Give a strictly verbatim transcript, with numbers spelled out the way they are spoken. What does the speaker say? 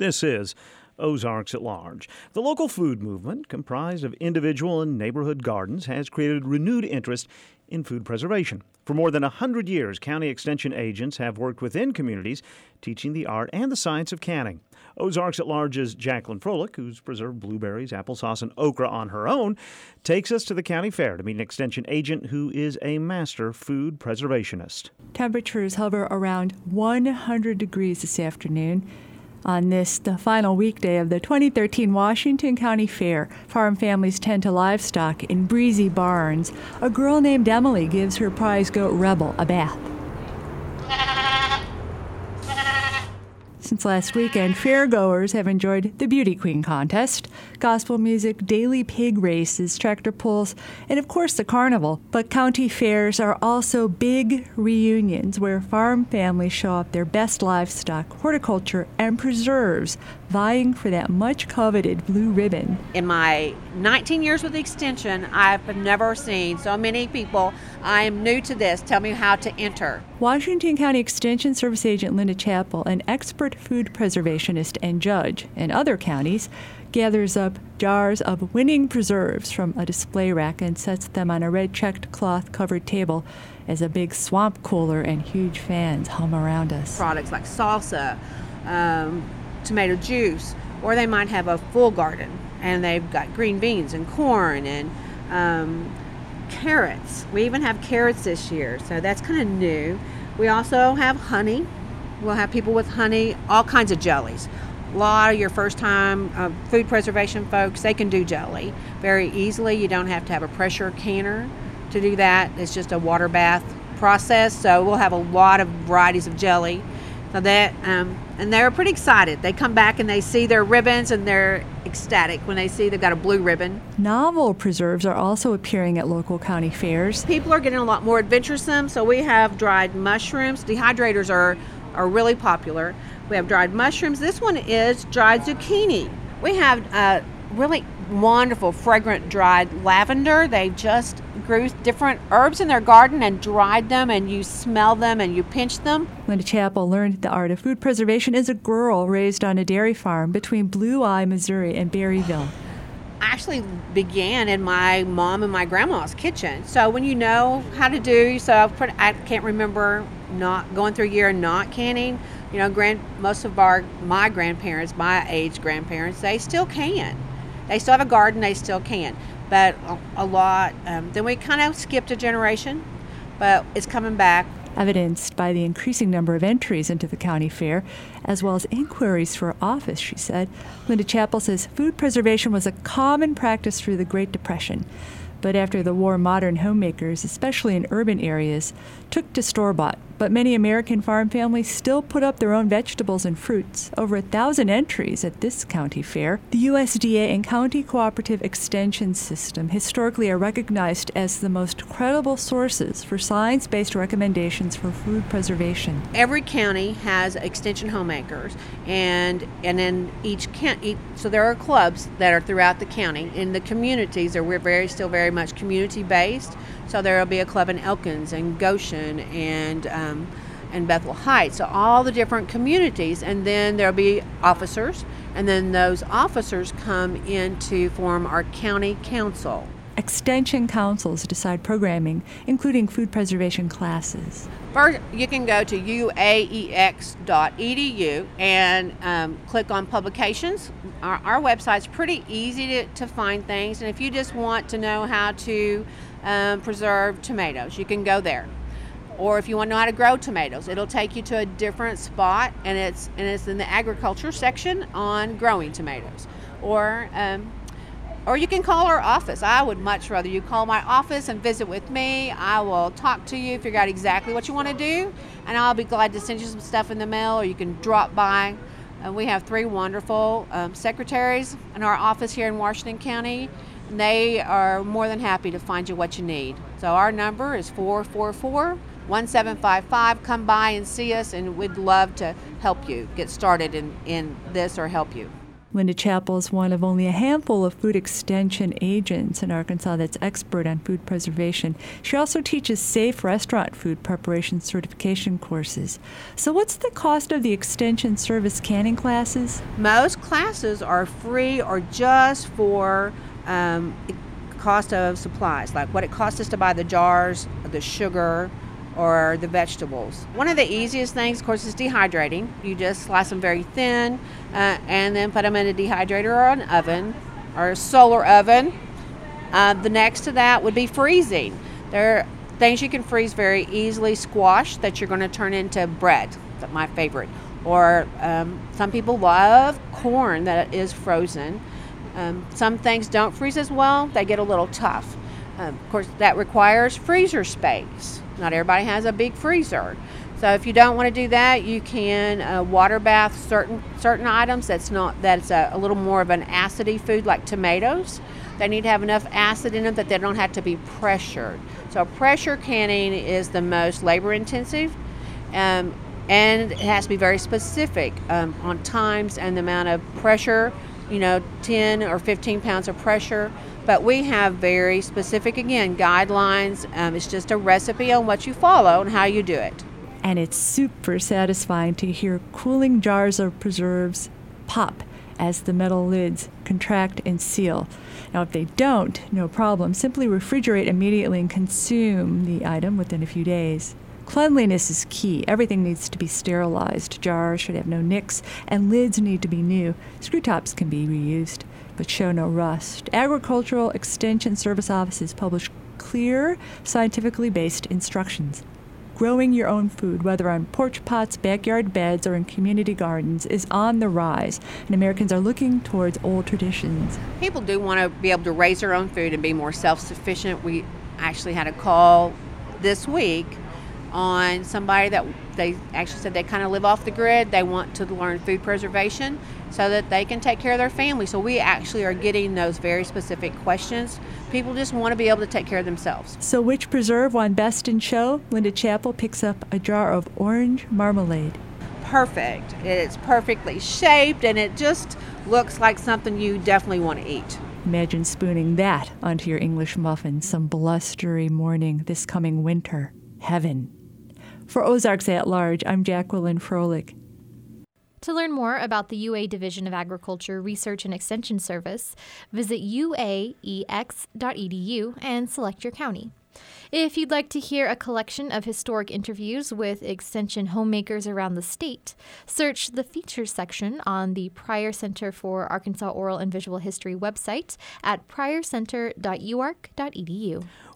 This is Ozarks at Large. The local food movement, comprised of individual and neighborhood gardens, has created renewed interest in food preservation. For more than one hundred years, county extension agents have worked within communities, teaching the art and the science of canning. Ozarks at Large's Jacqueline Froelich, who's preserved blueberries, applesauce, and okra on her own, takes us to the county fair to meet an extension agent who is a master food preservationist. Temperatures hover around one hundred degrees this afternoon. On this, the final weekday of the twenty thirteen Washington County Fair, farm families tend to livestock in breezy barns. A girl named Emily gives her prize goat Rebel a bath. Since last weekend, fairgoers have enjoyed the Beauty Queen contest, gospel music, daily pig races, tractor pulls, and of course the carnival. But county fairs are also big reunions where farm families show off their best livestock, horticulture, and preserves, vying for that much-coveted blue ribbon. In my nineteen years with Extension, I've never seen so many people. I am new to this. Tell me how to enter. Washington County Extension Service Agent Linda Chappell, an expert food preservationist and judge in other counties, gathers up jars of winning preserves from a display rack and sets them on a red checked cloth covered table as a big swamp cooler and huge fans hum around us. Products like salsa, um, tomato juice, or they might have a full garden and they've got green beans and corn and um, carrots. We even have carrots this year, so that's kind of new. We also have honey. We'll have people with honey, all kinds of jellies. A lot of your first time uh, food preservation folks, they can do jelly very easily. You don't have to have a pressure canner to do that. It's just a water bath process. So we'll have a lot of varieties of jelly. So that, um, and they're pretty excited. They come back and they see their ribbons and they're ecstatic when they see they've got a blue ribbon. Novel preserves are also appearing at local county fairs. People are getting a lot more adventuresome. So we have dried mushrooms. Dehydrators are, are really popular. We have dried mushrooms. This one is dried zucchini. We have uh, really wonderful, fragrant dried lavender. They just grew different herbs in their garden and dried them, and you smell them and you pinch them. Linda Chappell learned the art of food preservation as a girl raised on a dairy farm between Blue Eye, Missouri and Berryville. I actually began in my mom and my grandma's kitchen. So when you know how to do, so I can't remember not going through a year and not canning. You know, grand, most of our, my grandparents, my age grandparents, they still can. They still have a garden, they still can. But a, a lot, um, then we kind of skipped a generation, but it's coming back. Evidenced by the increasing number of entries into the county fair, as well as inquiries for office, she said. Linda Chappell says food preservation was a common practice through the Great Depression. But after the war, modern homemakers, especially in urban areas, took to store-bought. But many American farm families still put up their own vegetables and fruits. Over a thousand entries at this county fair. The U S D A and County Cooperative Extension System historically are recognized as the most credible sources for science-based recommendations for food preservation. Every county has extension homemakers, and and then each county, so there are clubs that are throughout the county. In the communities, we're very still very much community-based. So there will be a club in Elkins and Goshen and um, and Bethel Heights, so all the different communities, and then there'll be officers, and then those officers come in to form our county council. Extension councils decide programming, including food preservation classes. First, you can go to u a e x dot e d u and um, click on publications. Our, our website's pretty easy to, to find things, and if you just want to know how to um, preserve tomatoes, you can go there. Or if you want to know how to grow tomatoes, it'll take you to a different spot, and it's and it's in the agriculture section on growing tomatoes. Or um, Or you can call our office. I would much rather you call my office and visit with me. I will talk to you, figure out exactly what you want to do, and I'll be glad to send you some stuff in the mail, or you can drop by. Uh, we have three wonderful um, secretaries in our office here in Washington County, and they are more than happy to find you what you need. So our number is four four four, one seven five five. Come by and see us, and we'd love to help you get started in, in this or help you. Linda Chappell is one of only a handful of food extension agents in Arkansas that's expert on food preservation. She also teaches safe restaurant food preparation certification courses. So what's the cost of the extension service canning classes? Most classes are free or just for um, cost of supplies, like what it costs us to buy the jars, the sugar, or the vegetables. One of the easiest things, of course, is dehydrating. You just slice them very thin uh, and then put them in a dehydrator or an oven or a solar oven. Uh, the next to that would be freezing. There are things you can freeze very easily. Squash that you're going to turn into bread. That's my favorite. Or um, some people love corn that is frozen. Um, some things don't freeze as well. They get a little tough. Um, of course, that requires freezer space. Not everybody has a big freezer. So if you don't want to do that, you can uh, water bath certain certain items that's not that's a, a little more of an acidy food, like tomatoes. They need to have enough acid in them that they don't have to be pressured. So pressure canning is the most labor intensive, um, and it has to be very specific um, on times and the amount of pressure. You know, ten or fifteen pounds of pressure. But we have very specific, again, guidelines. Um, it's just a recipe on what you follow and how you do it. And it's super satisfying to hear cooling jars of preserves pop as the metal lids contract and seal. Now, if they don't, no problem. Simply refrigerate immediately and consume the item within a few days. Cleanliness is key. Everything needs to be sterilized. Jars should have no nicks, and lids need to be new. Screw tops can be reused, but show no rust. Agricultural Extension Service offices publish clear, scientifically based instructions. Growing your own food, whether on porch pots, backyard beds, or in community gardens, is on the rise, and Americans are looking towards old traditions. People do want to be able to raise their own food and be more self-sufficient. We actually had a call this week on somebody that they actually said they kind of live off the grid. They want to learn food preservation so that they can take care of their family. So we actually are getting those very specific questions. People just want to be able to take care of themselves. So which preserve won Best in Show? Linda Chappell picks up a jar of orange marmalade. Perfect. It's perfectly shaped, and it just looks like something you definitely want to eat. Imagine spooning that onto your English muffin some blustery morning this coming winter. Heaven. For Ozarks at Large, I'm Jacqueline Froelich. To learn more about the U A Division of Agriculture Research and Extension Service, visit U A E X dot E D U and select your county. If you'd like to hear a collection of historic interviews with Extension homemakers around the state, search the Features section on the Pryor Center for Arkansas Oral and Visual History website at pryor center dot u ark dot e d u.